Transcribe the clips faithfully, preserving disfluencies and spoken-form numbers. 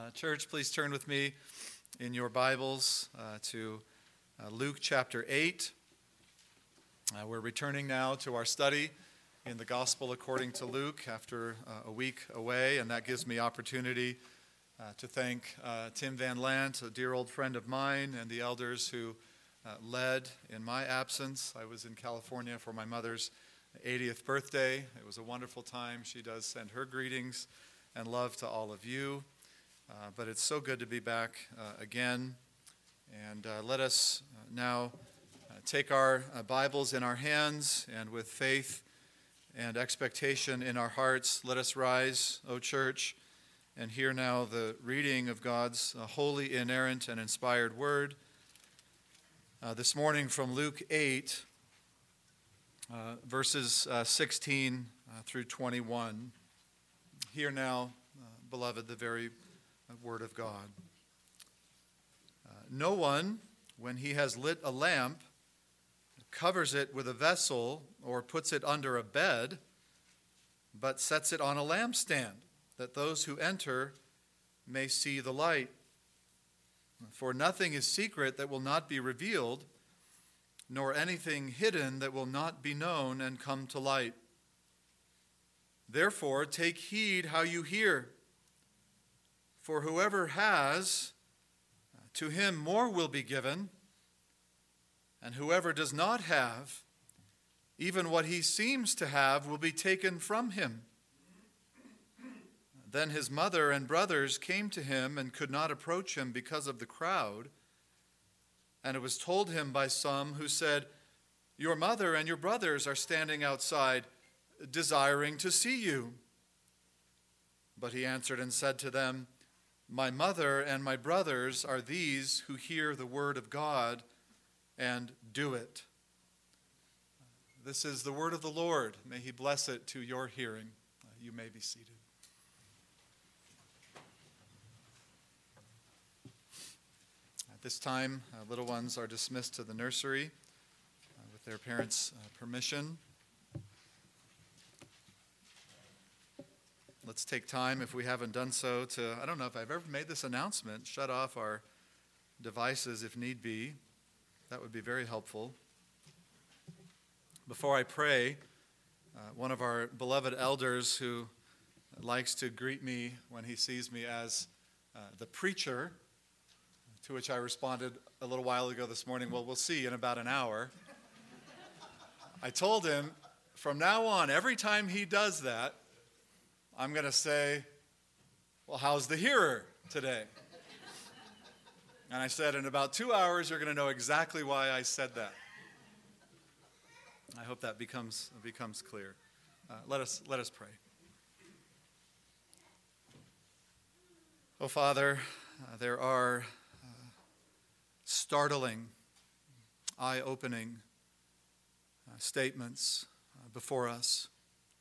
Uh, church, please turn with me in your Bibles uh, to uh, Luke chapter eight. Uh, we're returning now to our study in the Gospel according to Luke after uh, a week away, and that gives me opportunity uh, to thank uh, Tim Van Lant, a dear old friend of mine, and the elders who uh, led in my absence. I was in California for my mother's eightieth birthday. It was a wonderful time. She does send her greetings and love to all of you. Uh, but it's so good to be back uh, again. And uh, let us uh, now uh, take our uh, Bibles in our hands, and with faith and expectation in our hearts, let us rise, O church, and hear now the reading of God's uh, holy, inerrant, and inspired word. Uh, this morning from Luke eight, uh, verses uh, sixteen uh, through twenty-one. Hear now, uh, beloved, the very word of God. Uh, no one, when he has lit a lamp, covers it with a vessel or puts it under a bed, but sets it on a lampstand, that those who enter may see the light. For nothing is secret that will not be revealed, nor anything hidden that will not be known and come to light. Therefore, take heed how you hear. For whoever has, to him more will be given, and whoever does not have, even what he seems to have will be taken from him. Then his mother and brothers came to him and could not approach him because of the crowd. And it was told him by some who said, "Your mother and your brothers are standing outside, desiring to see you." But he answered and said to them, "My mother and my brothers are these who hear the word of God and do it." This is the word of the Lord. May he bless it to your hearing. Uh, you may be seated. At this time, uh, little ones are dismissed to the nursery uh, with their parents' uh, permission. Let's take time, if we haven't done so, to, I don't know if I've ever made this announcement, shut off our devices if need be. That would be very helpful. Before I pray, uh, one of our beloved elders who likes to greet me when he sees me as uh, the preacher, to which I responded a little while ago this morning, "Well, we'll see in about an hour." I told him, from now on, every time he does that, I'm going to say, "Well, how's the hearer today?" And I said, in about two hours, you're going to know exactly why I said that. I hope that becomes becomes clear. Uh, let us let us pray. Oh, Father, uh, there are uh, startling, eye-opening uh, statements uh, before us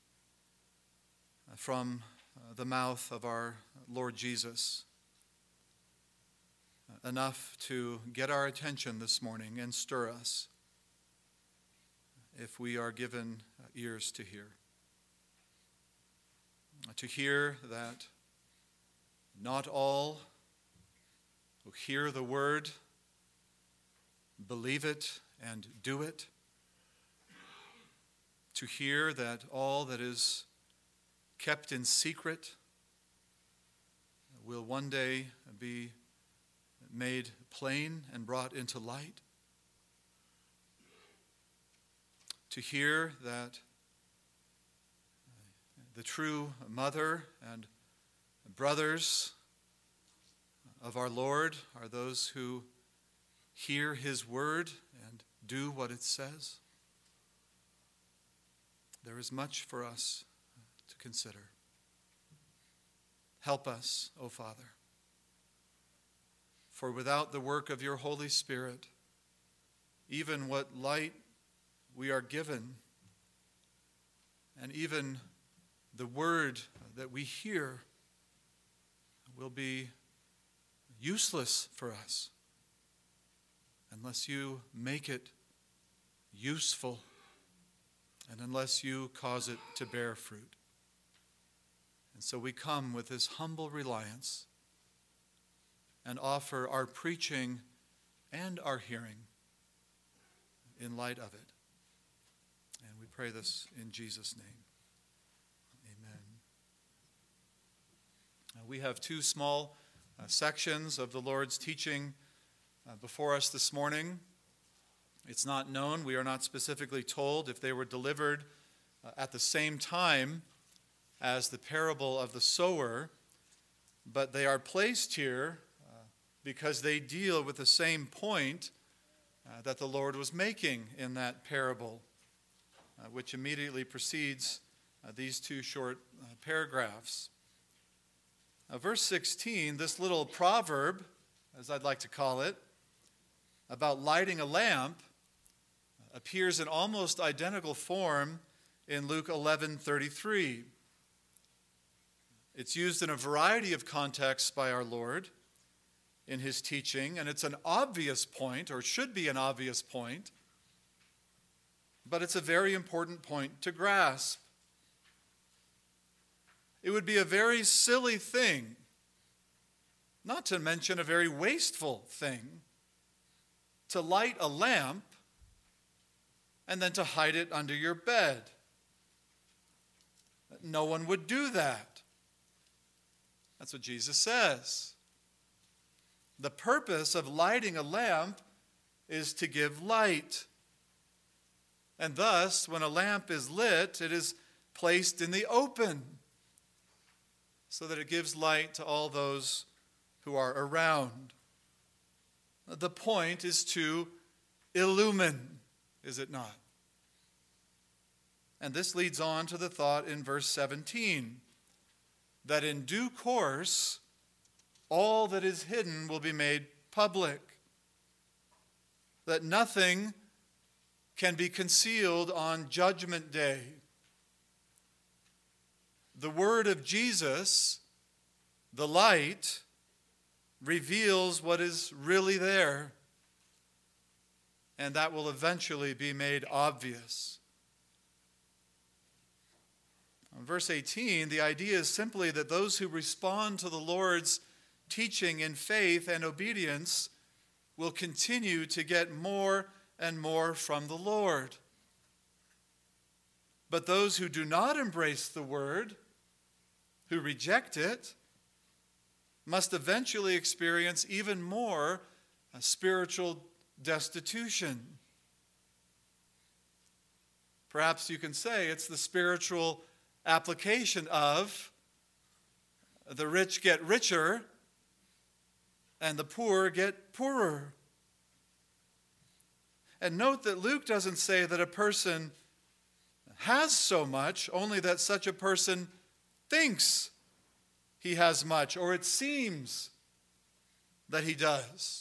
from uh, the mouth of our Lord Jesus, uh, enough to get our attention this morning and stir us if we are given uh, ears to hear. Uh, to hear that not all who hear the word believe it and do it. To hear that all that is kept in secret will one day be made plain and brought into light. To hear that the true mother and brothers of our Lord are those who hear his word and do what it says. There is much for us to consider. Help us, O Father. For without the work of your Holy Spirit, even what light we are given, and even the word that we hear, will be useless for us unless you make it useful and unless you cause it to bear fruit. And so we come with this humble reliance and offer our preaching and our hearing in light of it. And we pray this in Jesus' name. Amen. Uh, we have two small uh, sections of the Lord's teaching uh, before us this morning. It's not known, we are not specifically told if they were delivered uh, at the same time as the parable of the sower, but they are placed here uh, because they deal with the same point uh, that the Lord was making in that parable, uh, which immediately precedes uh, these two short uh, paragraphs. Uh, verse sixteen, this little proverb, as I'd like to call it, about lighting a lamp, appears in almost identical form in Luke eleven thirty-three. It's used in a variety of contexts by our Lord in his teaching, and it's an obvious point, or should be an obvious point, but it's a very important point to grasp. It would be a very silly thing, not to mention a very wasteful thing, to light a lamp and then to hide it under your bed. No one would do that. That's what Jesus says. The purpose of lighting a lamp is to give light. And thus, when a lamp is lit, it is placed in the open so that it gives light to all those who are around. The point is to illumine, is it not? And this leads on to the thought in verse seventeen, that in due course, all that is hidden will be made public, that nothing can be concealed on Judgment Day. The word of Jesus, the light, reveals what is really there, and that will eventually be made obvious. In verse eighteen, the idea is simply that those who respond to the Lord's teaching in faith and obedience will continue to get more and more from the Lord. But those who do not embrace the word, who reject it, must eventually experience even more spiritual destitution. Perhaps you can say it's the spiritual application of the rich get richer and the poor get poorer. And note that Luke doesn't say that a person has so much, only that such a person thinks he has much, or it seems that he does.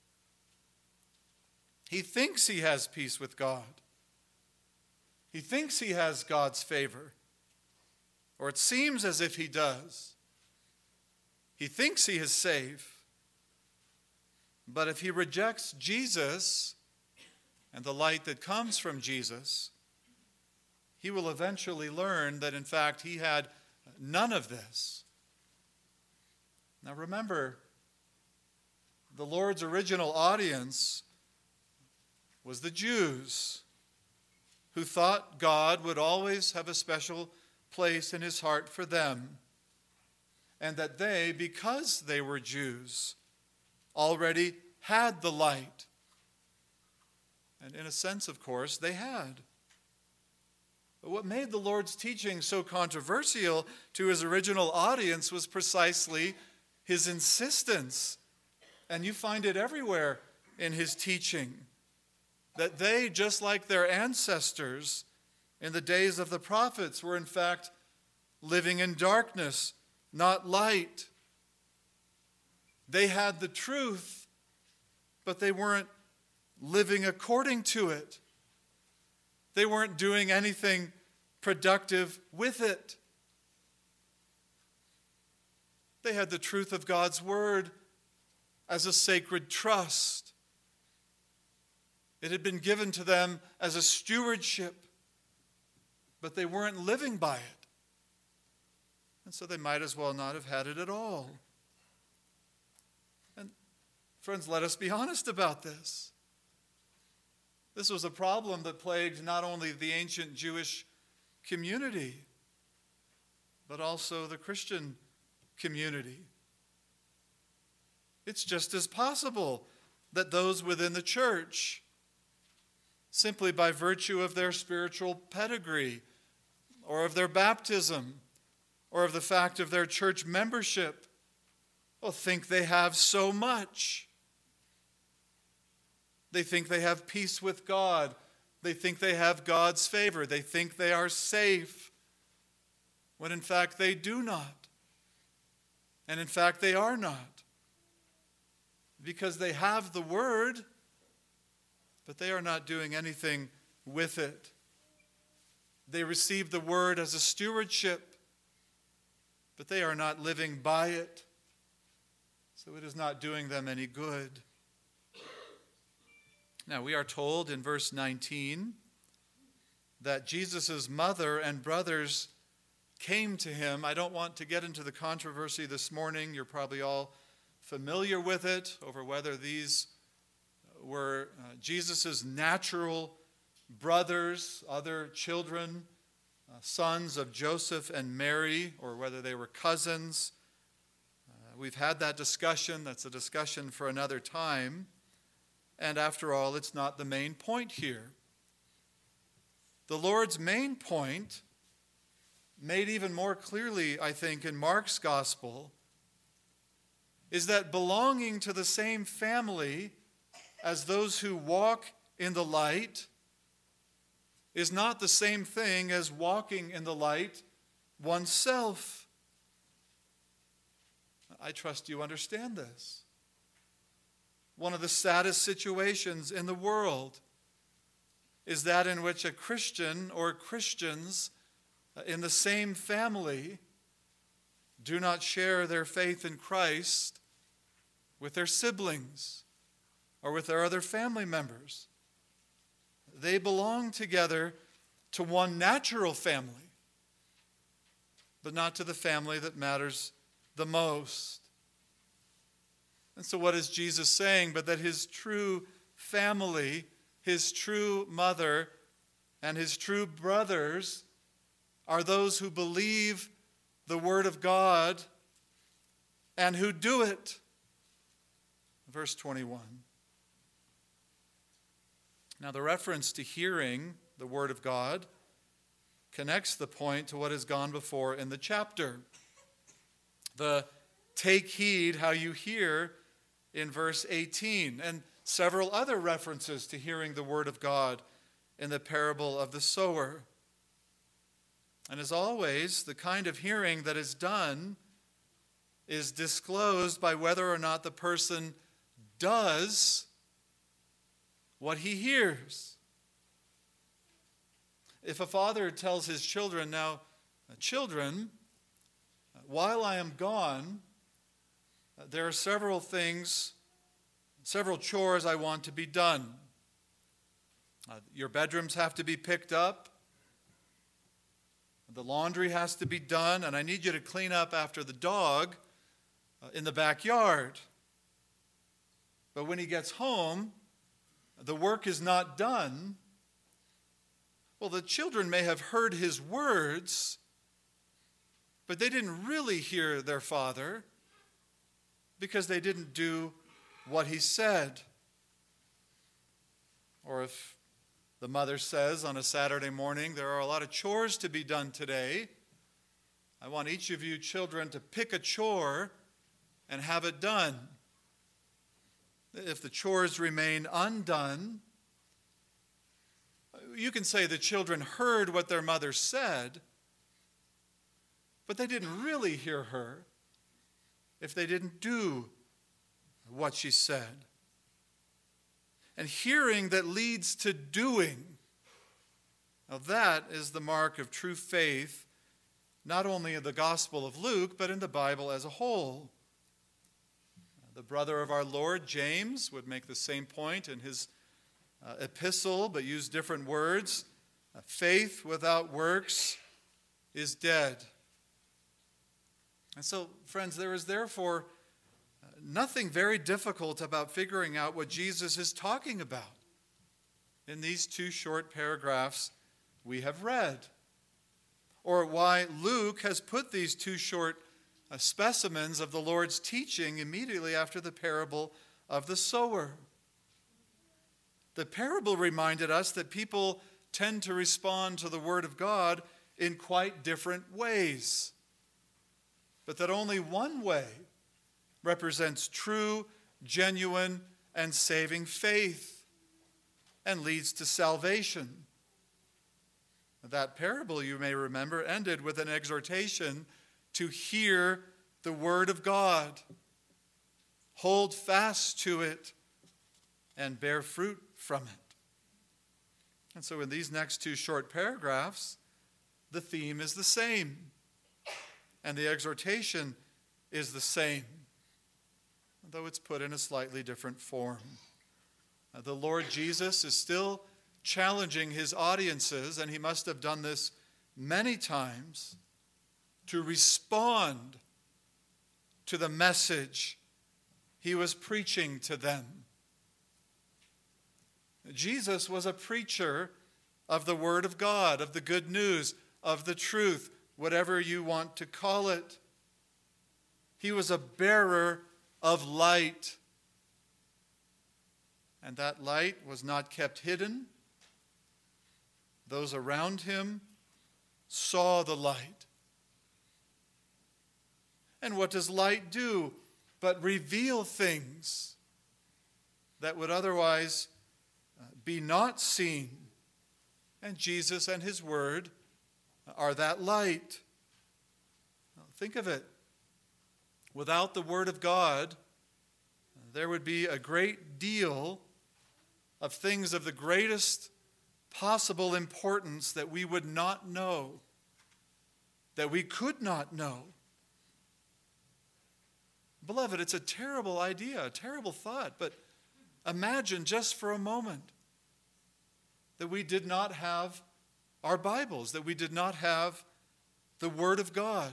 He thinks he has peace with God. He thinks he has God's favor, or it seems as if he does. He thinks he is safe. But if he rejects Jesus and the light that comes from Jesus, he will eventually learn that in fact he had none of this. Now remember, the Lord's original audience was the Jews, who thought God would always have a special place in his heart for them, and that they, because they were Jews, already had the light. And in a sense, of course, they had. But what made the Lord's teaching so controversial to his original audience was precisely his insistence. And you find it everywhere in his teaching, that they, just like their ancestors in the days of the prophets, were in fact living in darkness, not light. They had the truth, but they weren't living according to it. They weren't doing anything productive with it. They had the truth of God's word as a sacred trust. It had been given to them as a stewardship, but they weren't living by it. And so they might as well not have had it at all. And Friends, let us be honest about this. This was a problem that plagued not only the ancient Jewish community, but also the Christian community. It's just as possible that those within the church, simply by virtue of their spiritual pedigree, or of their baptism, or of the fact of their church membership, will think they have so much. They think they have peace with God. They think they have God's favor. They think they are safe, when in fact they do not. And in fact they are not. Because they have the word, but they are not doing anything with it. They receive the word as a stewardship, but they are not living by it. So it is not doing them any good. Now, we are told in verse nineteen that Jesus' mother and brothers came to him. I don't want to get into the controversy this morning. You're probably all familiar with it, over whether these were uh, Jesus' natural brothers, other children, uh, sons of Joseph and Mary, or whether they were cousins. Uh, we've had that discussion. That's a discussion for another time. And after all, it's not the main point here. The Lord's main point, made even more clearly, I think, in Mark's gospel, is that belonging to the same family as those who walk in the light is not the same thing as walking in the light oneself. I trust you understand this. One of the saddest situations in the world is that in which a Christian or Christians in the same family do not share their faith in Christ with their siblings or with their other family members. They belong together to one natural family, but not to the family that matters the most. And so what is Jesus saying? But that his true family, his true mother, and his true brothers are those who believe the word of God and who do it. Verse twenty-one. Now the reference to hearing the word of God connects the point to what has gone before in the chapter. The take heed how you hear in verse eighteen, and several other references to hearing the word of God in the parable of the sower. And as always, the kind of hearing that is done is disclosed by whether or not the person does what he hears. If a father tells his children, now, children, while I am gone, there are several things, several chores I want to be done. Uh, your bedrooms have to be picked up. The laundry has to be done, and I need you to clean up after the dog uh, in the backyard. But when he gets home, the work is not done. Well, the children may have heard his words, but they didn't really hear their father because they didn't do what he said. Or if the mother says on a Saturday morning, there are a lot of chores to be done today. I want each of you children to pick a chore and have it done. If the chores remain undone, you can say the children heard what their mother said, but they didn't really hear her if they didn't do what she said. And hearing that leads to doing, now that is the mark of true faith, not only in the Gospel of Luke, but in the Bible as a whole. The brother of our Lord, James, would make the same point in his uh, epistle, but use different words. Uh, faith without works is dead. And so, friends, there is therefore Nothing very difficult about figuring out what Jesus is talking about in these two short paragraphs we have read, or why Luke has put these two short uh, specimens of the Lord's teaching immediately after the parable of the sower. The parable reminded us that people tend to respond to the Word of God in quite different ways, but that only one way represents true, genuine, and saving faith and leads to salvation. That parable, you may remember, ended with an exhortation to hear the Word of God, hold fast to it, and bear fruit from it. And so in these next two short paragraphs, the theme is the same, and the exhortation is the same, though it's put in a slightly different form. Uh, the Lord Jesus is still challenging his audiences, and he must have done this many times, to respond to the message he was preaching to them. Jesus was a preacher of the Word of God, of the good news, of the truth, whatever you want to call it. He was a bearer of light. And that light was not kept hidden. Those around him saw the light. And what does light do but reveal things that would otherwise be not seen? And Jesus and his word are that light. Think of it. Without the Word of God, there would be a great deal of things of the greatest possible importance that we would not know, that we could not know. Beloved, it's a terrible idea, a terrible thought, but imagine just for a moment that we did not have our Bibles, that we did not have the Word of God.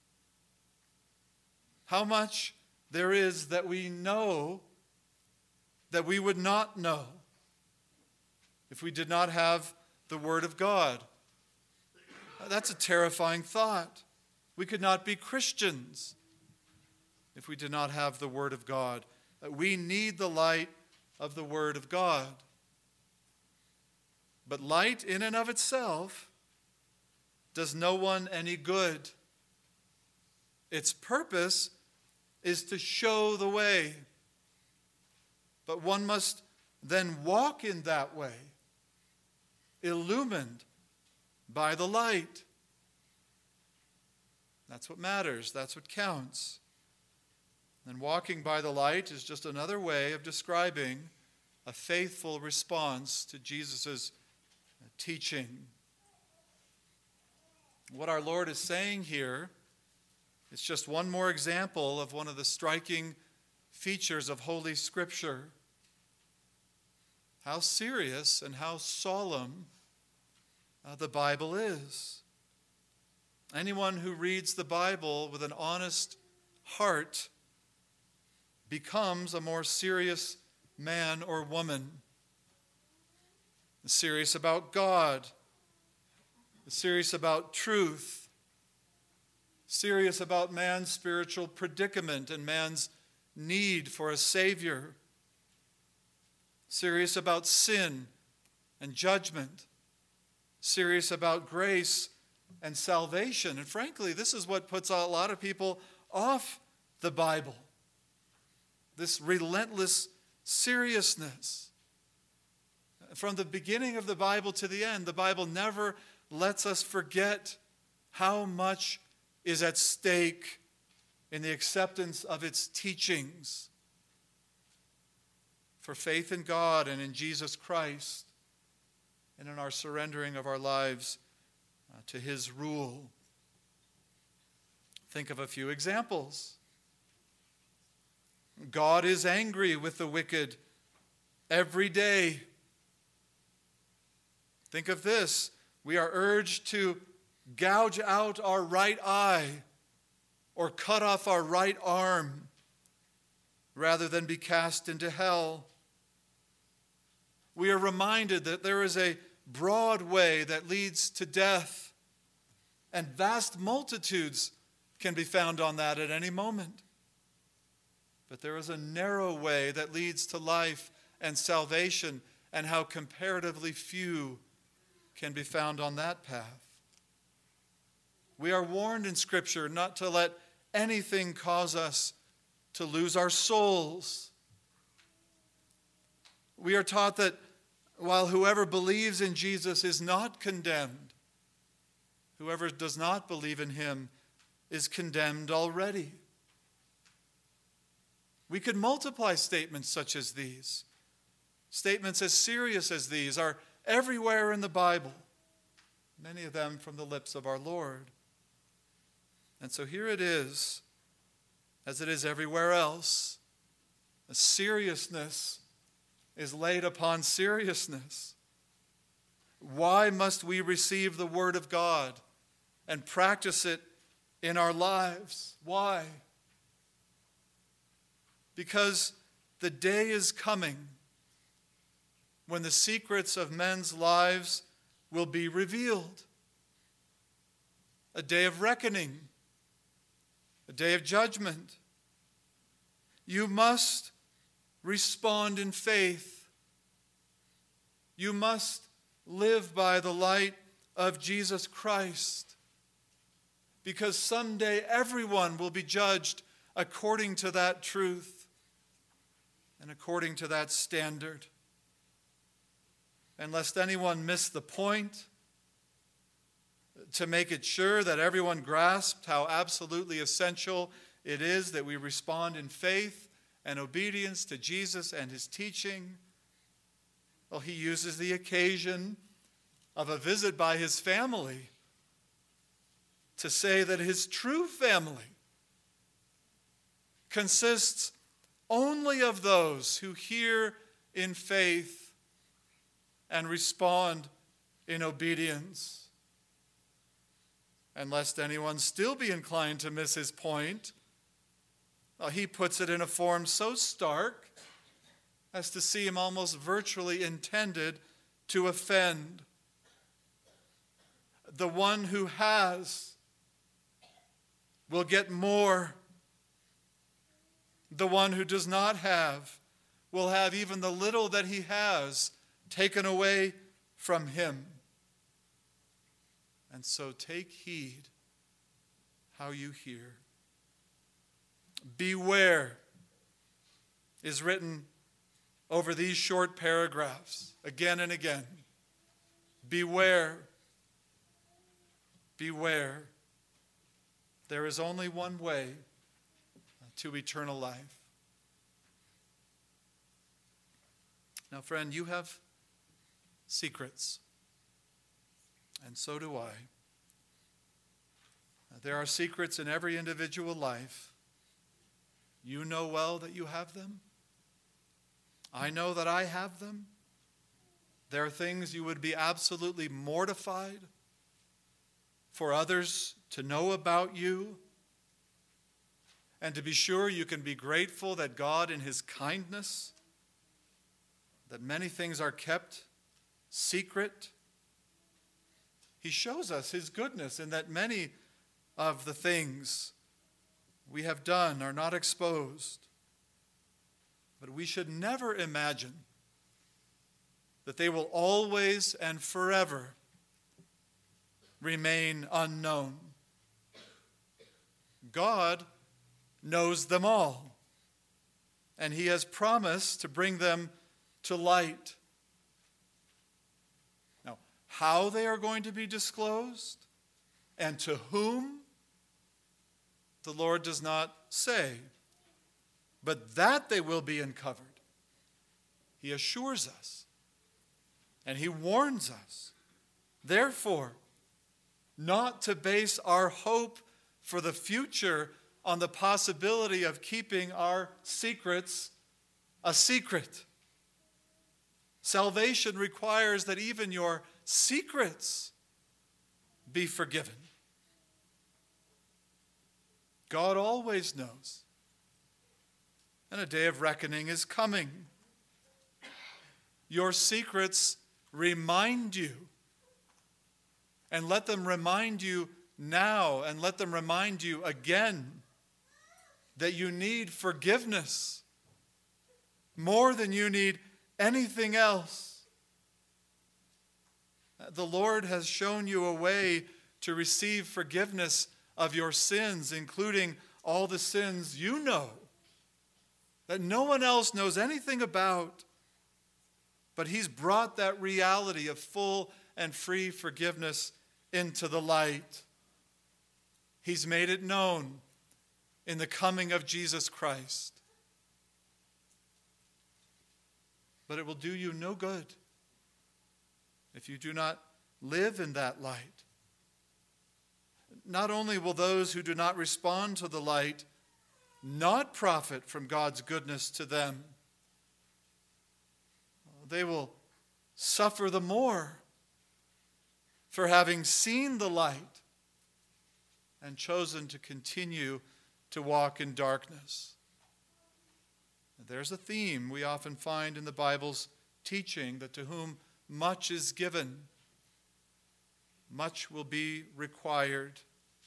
How much there is that we know that we would not know if we did not have the Word of God. That's a terrifying thought. We could not be Christians if we did not have the Word of God. We need the light of the Word of God. But light in and of itself does no one any good. Its purpose is to show the way. But one must then walk in that way, illumined by the light. That's what matters. That's what counts. And walking by the light is just another way of describing a faithful response to Jesus' teaching. What our Lord is saying here is just one more example of one of the striking features of Holy Scripture. How serious and how solemn uh, the Bible is. Anyone who reads the Bible with an honest heart becomes a more serious man or woman. Serious about God, serious about truth, serious about man's spiritual predicament and man's need for a Savior, serious about sin and judgment, serious about grace and salvation. And frankly, this is what puts a lot of people off the Bible. This relentless seriousness. From the beginning of the Bible to the end, the Bible never lets us forget how much is at stake in the acceptance of its teachings for faith in God and in Jesus Christ and in our surrendering of our lives uh, to his rule. Think of a few examples. God is angry with the wicked every day. Think of this. We are urged to gouge out our right eye or cut off our right arm rather than be cast into hell. We are reminded that there is a broad way that leads to death, and vast multitudes can be found on that at any moment. But there is a narrow way that leads to life and salvation, and how comparatively few can be found on that path. We are warned in Scripture not to let anything cause us to lose our souls. We are taught that while whoever believes in Jesus is not condemned, whoever does not believe in him is condemned already. We could multiply statements such as these. Statements as serious as these are everywhere in the Bible, many of them from the lips of our Lord. And so here it is, as it is everywhere else, a seriousness is laid upon seriousness. Why must we receive the Word of God and practice it in our lives? Why? Because the day is coming when the secrets of men's lives will be revealed. A day of reckoning, a day of judgment. You must respond in faith. You must live by the light of Jesus Christ, because someday everyone will be judged according to that truth and according to that standard. And lest anyone miss the point, to make it sure that everyone grasped how absolutely essential it is that we respond in faith and obedience to Jesus and his teaching, well, he uses the occasion of a visit by his family to say that his true family consists only of those who hear in faith and respond in obedience. And lest anyone still be inclined to miss his point, well, he puts it in a form so stark as to seem almost virtually intended to offend. The one who has will get more. The one who does not have will have even the little that he has taken away from him. And so take heed how you hear. Beware is written over these short paragraphs again and again. Beware. Beware. There is only one way to eternal life. Now, friend, you have secrets, and so do I. There are secrets in every individual life. You know well that you have them. I know that I have them. There are things you would be absolutely mortified for others to know about you. And to be sure, you can be grateful that God, in his kindness, that many things are kept secret. He shows us his goodness in that many of the things we have done are not exposed. But we should never imagine that they will always and forever remain unknown. God knows them all, and he has promised to bring them to light. Now, how they are going to be disclosed and to whom, the Lord does not say, but that they will be uncovered, he assures us, and he warns us, therefore, not to base our hope for the future on the possibility of keeping our secrets a secret. Salvation requires that even your secrets be forgiven. God always knows. and a day of reckoning is coming. Your secrets remind you, and let them remind you now, and let them remind you again that you need forgiveness more than you need anything else. The Lord has shown you a way to receive forgiveness of your sins, including all the sins you know that no one else knows anything about. But he's brought that reality of full and free forgiveness into the light. He's made it known in the coming of Jesus Christ. But it will do you no good if you do not live in that light. Not only will those who do not respond to the light not profit from God's goodness to them, they will suffer the more for having seen the light and chosen to continue to walk in darkness. And there's a theme we often find in the Bible's teaching, that to whom much is given, much will be required.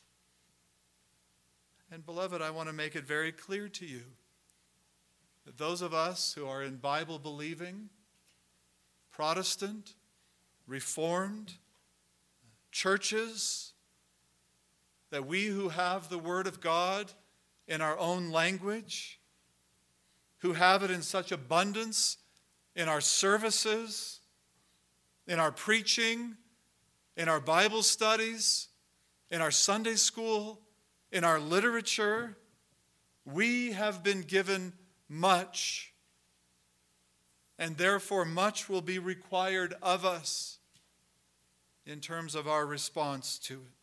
And beloved, I want to make it very clear to you that those of us who are in Bible-believing, Protestant, Reformed churches, that we who have the Word of God in our own language, who have it in such abundance in our services, in our preaching, in our Bible studies, in our Sunday school, in our literature, we have been given much, and therefore much will be required of us in terms of our response to it.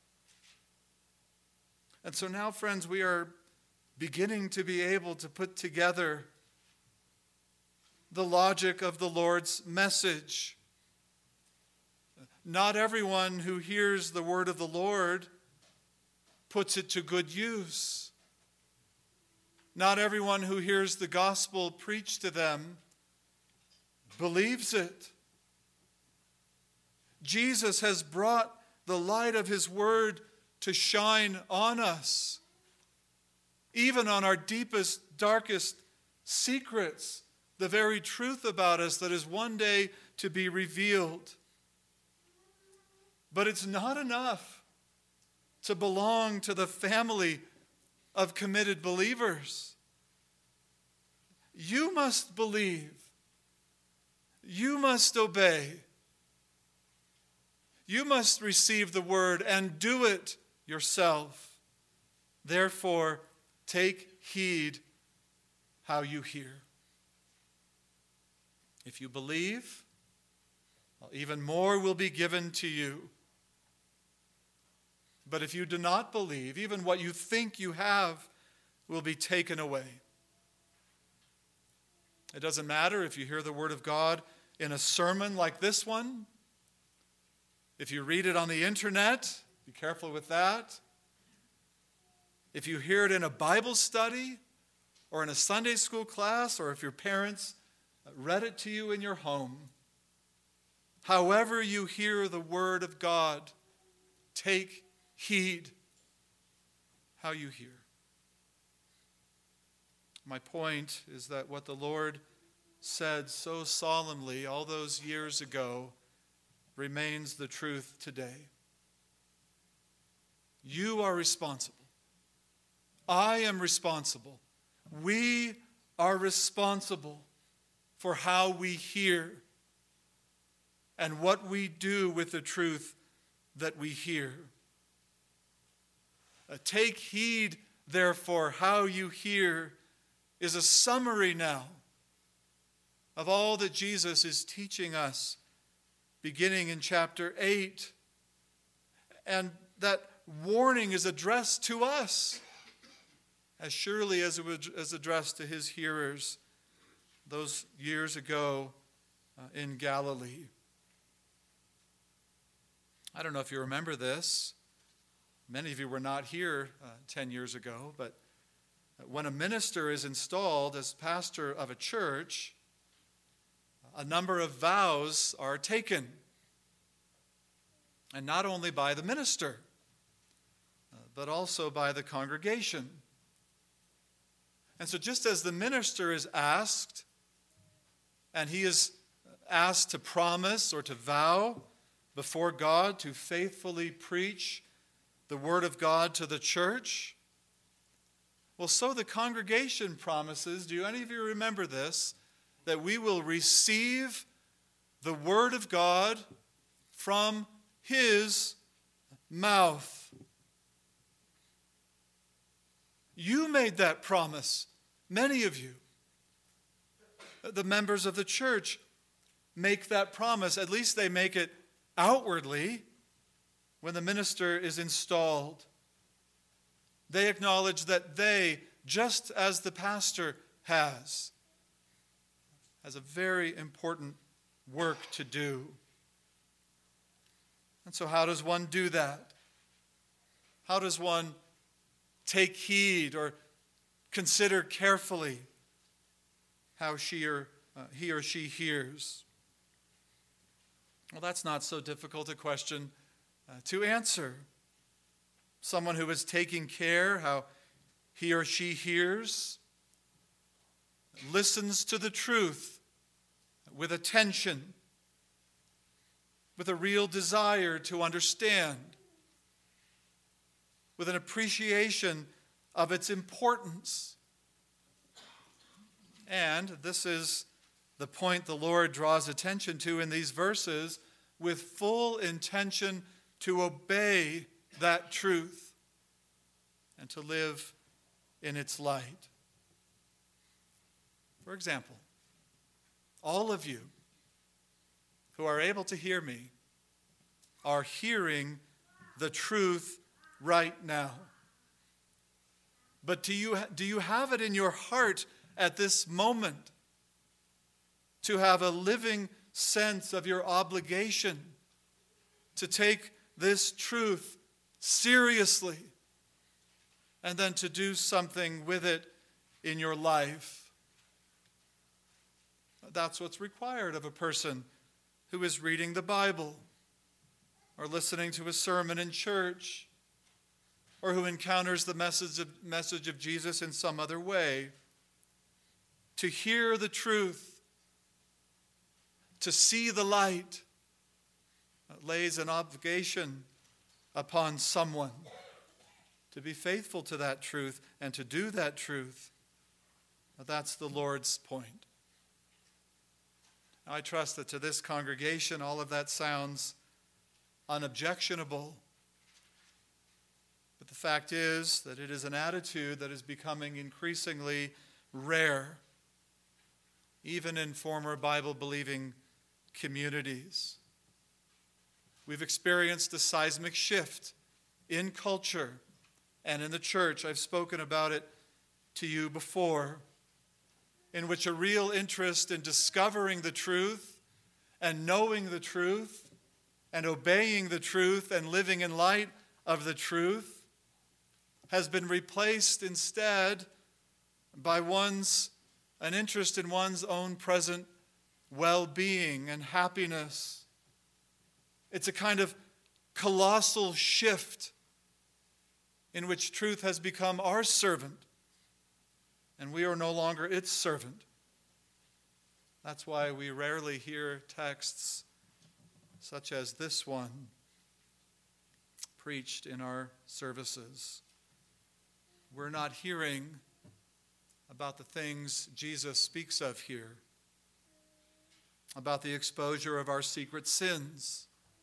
And so now, friends, we are beginning to be able to put together the logic of the Lord's message. Not everyone who hears the word of the Lord puts it to good use. Not everyone who hears the gospel preached to them believes it. Jesus has brought the light of his word to shine on us, even on our deepest, darkest secrets, the very truth about us that is one day to be revealed. But it's not enough to belong to the family of committed believers. You must believe. You must obey. You must receive the word and do it yourself. Therefore, take heed how you hear. If you believe, well, even more will be given to you. But if you do not believe, even what you think you have will be taken away. It doesn't matter if you hear the word of God in a sermon like this one. If you read it on the internet, be careful with that. If you hear it in a Bible study or in a Sunday school class, or if your parents read it to you in your home, however you hear the word of God, take heed how you hear. My point is that what the Lord said so solemnly all those years ago remains the truth today. You are responsible. I am responsible. We are responsible for how we hear and what we do with the truth that we hear. Uh, take heed, therefore, how you hear is a summary now of all that Jesus is teaching us, beginning in chapter eight. And that warning is addressed to us as surely as it was addressed to his hearers those years ago uh, in Galilee. I don't know if you remember this. Many of you were not here uh, ten years ago, but When a minister is installed as pastor of a church, a number of vows are taken. And not only by the minister, but also by the congregation. And so just as the minister is asked, and he is asked to promise or to vow before God to faithfully preach the word of God to the church, well, so the congregation promises, do any of you remember this, that we will receive the word of God from his mouth. You made that promise, many of you. The members of the church make that promise, at least they make it outwardly when the minister is installed. They acknowledge that they, just as the pastor has, has a very important work to do. And so how does one do that? How does one take heed or consider carefully how she or uh, he or she hears? Well, that's not so difficult a question uh, to answer. Someone who is taking care how he or she hears, listens to the truth with attention, with a real desire to understand, with an appreciation of its importance. And this is the point the Lord draws attention to in these verses, with full intention to obey that truth and to live in its light. For example, all of you who are able to hear me are hearing the truth right now. But do you, do you have it in your heart at this moment to have a living sense of your obligation to take this truth seriously and then to do something with it in your life? That's what's required of a person who is reading the Bible or listening to a sermon in church or who encounters the message of, message of Jesus in some other way. To hear the truth, to see the light, lays an obligation upon someone to be faithful to that truth and to do that truth. That's the Lord's point. I trust that to this congregation, all of that sounds unobjectionable. But the fact is that it is an attitude that is becoming increasingly rare, even in former Bible-believing communities. We've experienced a seismic shift in culture and in the church. I've spoken about it to you before, in which a real interest in discovering the truth and knowing the truth and obeying the truth and living in light of the truth has been replaced instead by one's an interest in one's own present well-being and happiness. It's a kind of colossal shift in which truth has become our servant and we are no longer its servant. That's why we rarely hear texts such as this one preached in our services. We're not hearing about the things Jesus speaks of here, about the exposure of our secret sins,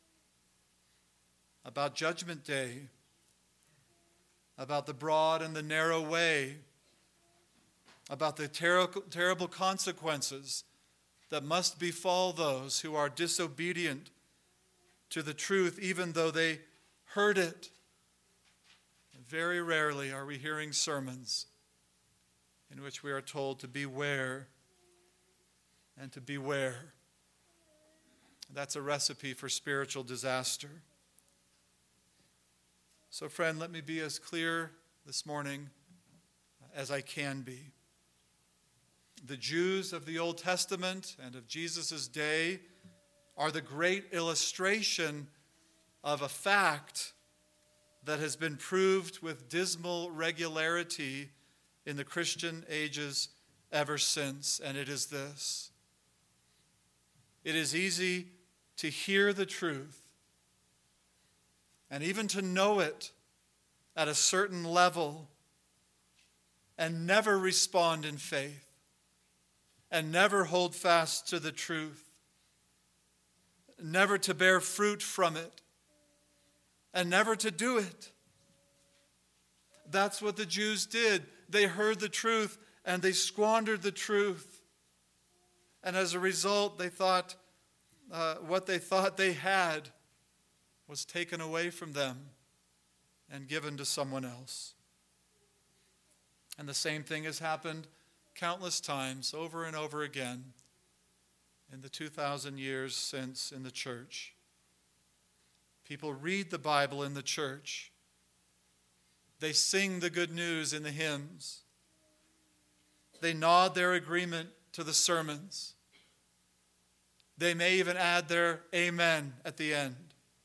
about Judgment Day, about the broad and the narrow way, about the ter- terrible consequences that must befall those who are disobedient to the truth, even though they heard it. Very rarely are we hearing sermons in which we are told to beware and to beware. That's a recipe for spiritual disaster. So, friend, let me be as clear this morning as I can be. The Jews of the Old Testament and of Jesus' day are the great illustration of a fact that has been proved with dismal regularity in the Christian ages ever since, and it is this. It is easy to hear the truth and even to know it at a certain level and never respond in faith and never hold fast to the truth, never to bear fruit from it, and never to do it. That's what the Jews did. They heard the truth and they squandered the truth. And as a result, they thought uh, what they thought they had was taken away from them and given to someone else. And the same thing has happened countless times, over and over again, in the two thousand years since in the church. People read the Bible in the church. They sing the good news in the hymns. They nod their agreement to the sermons. They may even add their amen at the end.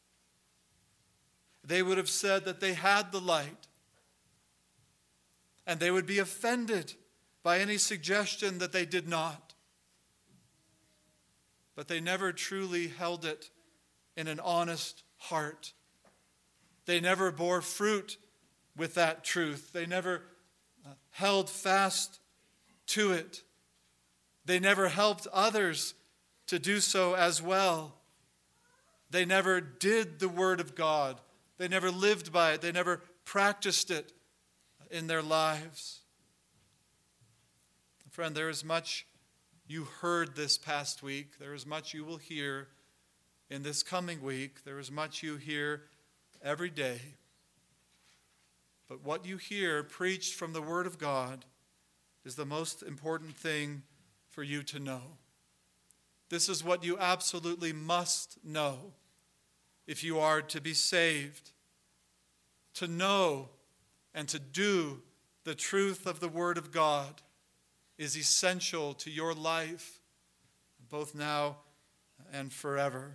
They would have said that they had the light, and they would be offended by any suggestion that they did not. But they never truly held it in an honest heart. They never bore fruit with that truth. They never uh, held fast to it. They never helped others to do so as well. They never did the Word of God. They never lived by it. They never practiced it in their lives. Friend, there is much you heard this past week. There is much you will hear in this coming week. There is much you hear every day. But what you hear preached from the Word of God is the most important thing for you to know. This is what you absolutely must know if you are to be saved. To know and to do the truth of the Word of God is essential to your life, both now and forever.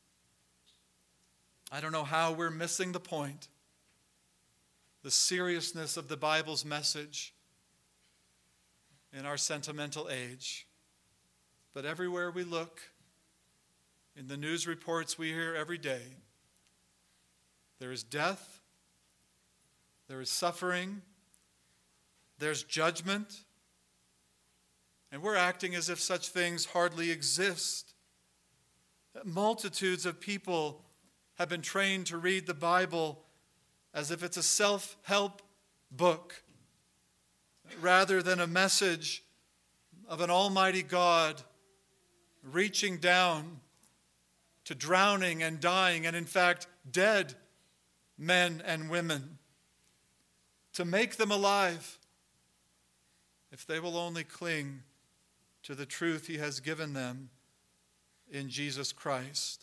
I don't know how we're missing the point, the seriousness of the Bible's message in our sentimental age. But everywhere we look, in the news reports we hear every day, there is death, there is suffering, there's judgment, and we're acting as if such things hardly exist. Multitudes of people have been trained to read the Bible as if it's a self-help book, rather than a message of an almighty God reaching down to drowning and dying, and in fact, dead men and women, to make them alive if they will only cling to the truth He has given them in Jesus Christ.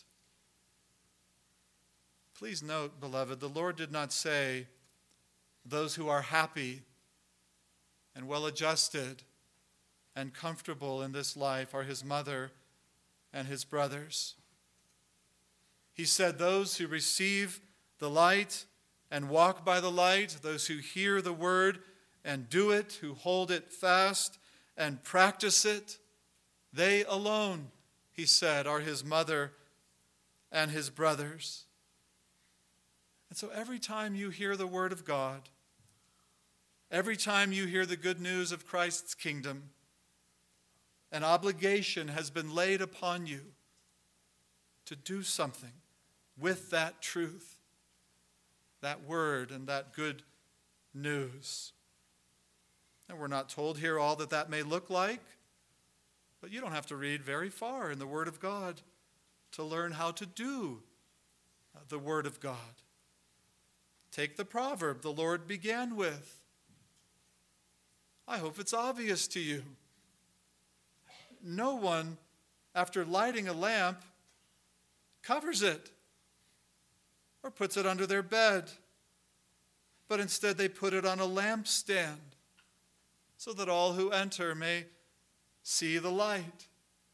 Please note, beloved, the Lord did not say those who are happy and well-adjusted and comfortable in this life are His mother and His brothers. He said those who receive the light and walk by the light, those who hear the word and do it, who hold it fast and practice it, they alone, He said, are His mother and His brothers. And so every time you hear the word of God, every time you hear the good news of Christ's kingdom, an obligation has been laid upon you to do something with that truth, that word, and that good news. And we're not told here all that that may look like, but you don't have to read very far in the Word of God to learn how to do the Word of God. Take the proverb the Lord began with. I hope it's obvious to you. No one, after lighting a lamp, covers it or puts it under their bed, but instead they put it on a lampstand so that all who enter may see the light.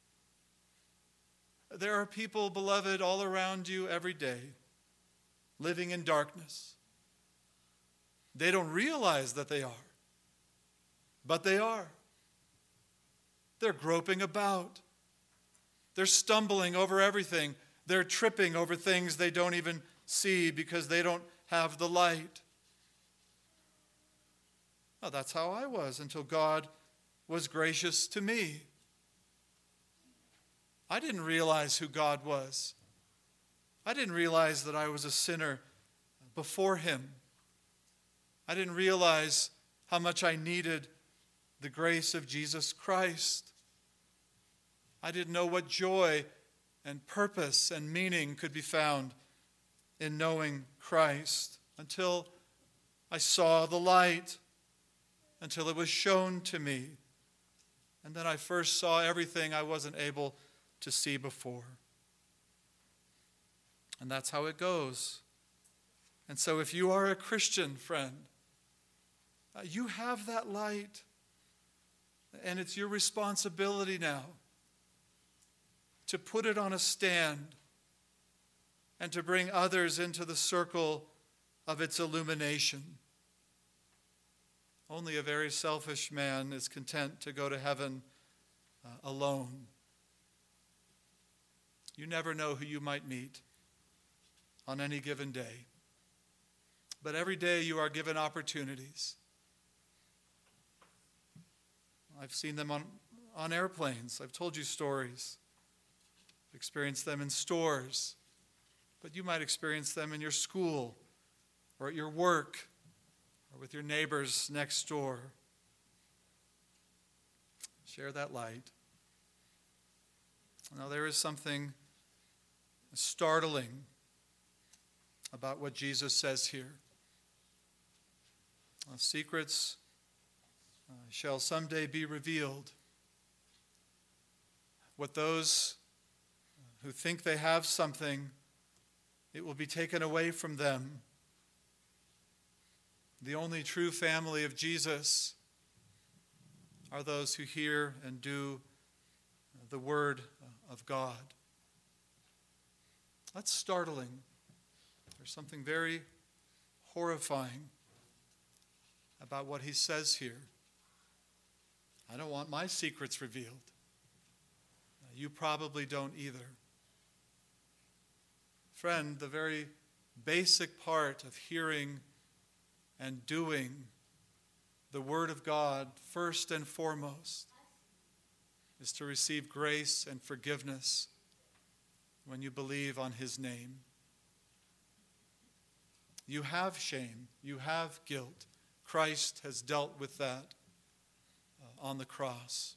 There are people, beloved, all around you every day, living in darkness. They don't realize that they are, but they are. They're groping about. They're stumbling over everything. They're tripping over things they don't even see because they don't have the light. Well, that's how I was until God was gracious to me. I didn't realize who God was. I didn't realize that I was a sinner before him. I didn't realize how much I needed the grace of Jesus Christ. I didn't know what joy and purpose and meaning could be found in knowing Christ until I saw the light, until it was shown to me. And then I first saw everything I wasn't able to see before. And that's how it goes. And so if you are a Christian, friend, uh, you have that light. And it's your responsibility now to put it on a stand and to bring others into the circle of its illumination. Only a very selfish man is content to go to heaven uh, alone. You never know who you might meet on any given day. But every day you are given opportunities. I've seen them on, on airplanes. I've told you stories. I've experienced them in stores. But you might experience them in your school or at your work or with your neighbors next door. Share that light. Now, there is something startling about what Jesus says here. Uh, secrets uh, shall someday be revealed. What those who think they have something, it will be taken away from them. The only true family of Jesus are those who hear and do the word of God. That's startling. There's something very horrifying about what he says here. I don't want my secrets revealed. You probably don't either. Friend, the very basic part of hearing and doing the Word of God, first and foremost, is to receive grace and forgiveness when you believe on his name. You have shame. You have guilt. Christ has dealt with that uh, on the cross.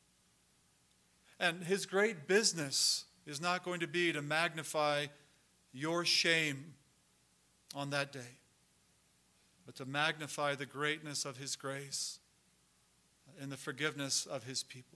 And his great business is not going to be to magnify your shame on that day, but to magnify the greatness of his grace and the forgiveness of his people.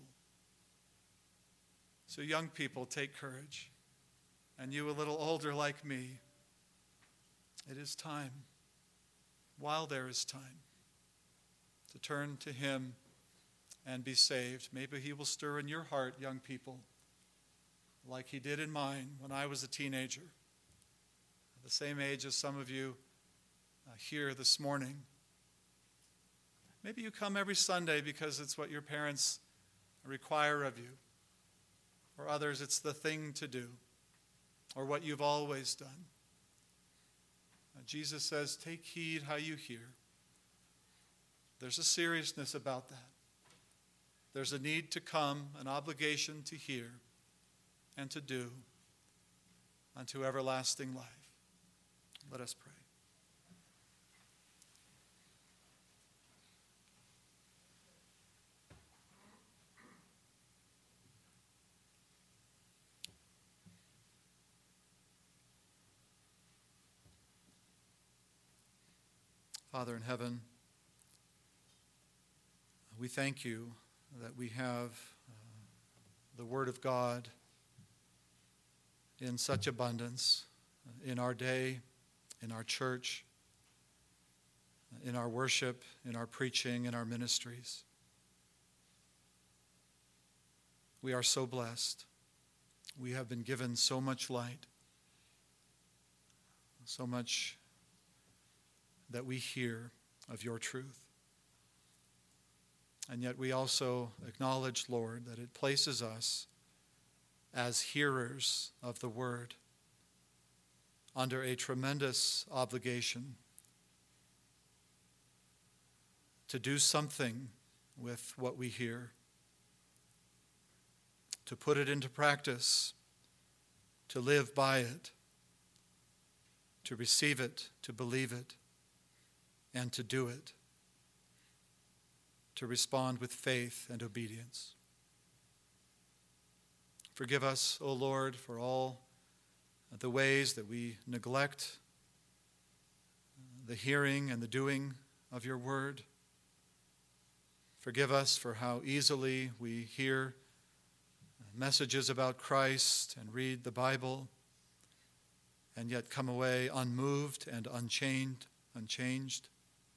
So young people, take courage. And you a little older like me, it is time, while there is time, to turn to him and be saved. Maybe he will stir in your heart, young people, like he did in mine when I was a teenager, the same age as some of you uh, here this morning. Maybe you come every Sunday because it's what your parents require of you. For others, it's the thing to do, or what you've always done. Now, Jesus says, take heed how you hear. There's a seriousness about that. There's a need to come, an obligation to hear and to do unto everlasting life. Let us pray. Father in heaven, we thank you that we have uh, the Word of God in such abundance in our day, in our church, in our worship, in our preaching, in our ministries. We are so blessed. We have been given so much light, so much that we hear of your truth. And yet we also acknowledge, Lord, that it places us as hearers of the word under a tremendous obligation to do something with what we hear, to put it into practice, to live by it, to receive it, to believe it, and to do it, to respond with faith and obedience. Forgive us, O Lord, for all the ways that we neglect the hearing and the doing of your word. Forgive us for how easily we hear messages about Christ and read the Bible and yet come away unmoved and unchained, unchanged.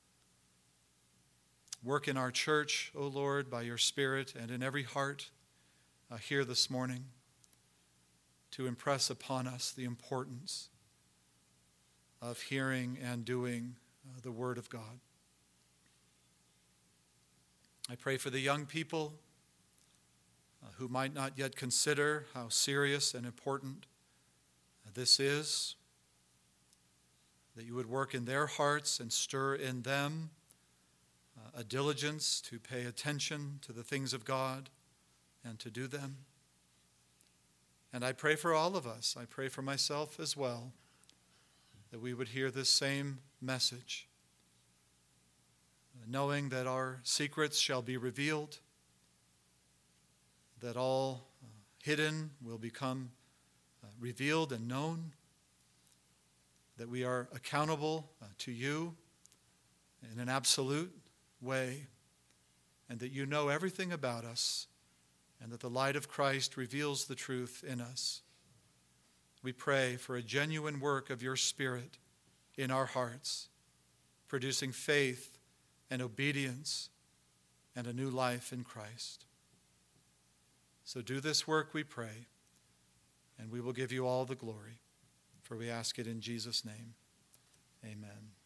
Work in our church, O Lord, by your Spirit and in every heart uh, here this morning to impress upon us the importance of hearing and doing uh, the Word of God. I pray for the young people uh, who might not yet consider how serious and important uh, this is, that you would work in their hearts and stir in them uh, a diligence to pay attention to the things of God and to do them. And I pray for all of us, I pray for myself as well, that we would hear this same message, knowing that our secrets shall be revealed, that all uh, hidden will become uh, revealed and known, that we are accountable uh, to you in an absolute way, and that you know everything about us, and that the light of Christ reveals the truth in us. We pray for a genuine work of your Spirit in our hearts, producing faith and obedience and a new life in Christ. So do this work, we pray, and we will give you all the glory, for we ask it in Jesus' name. Amen.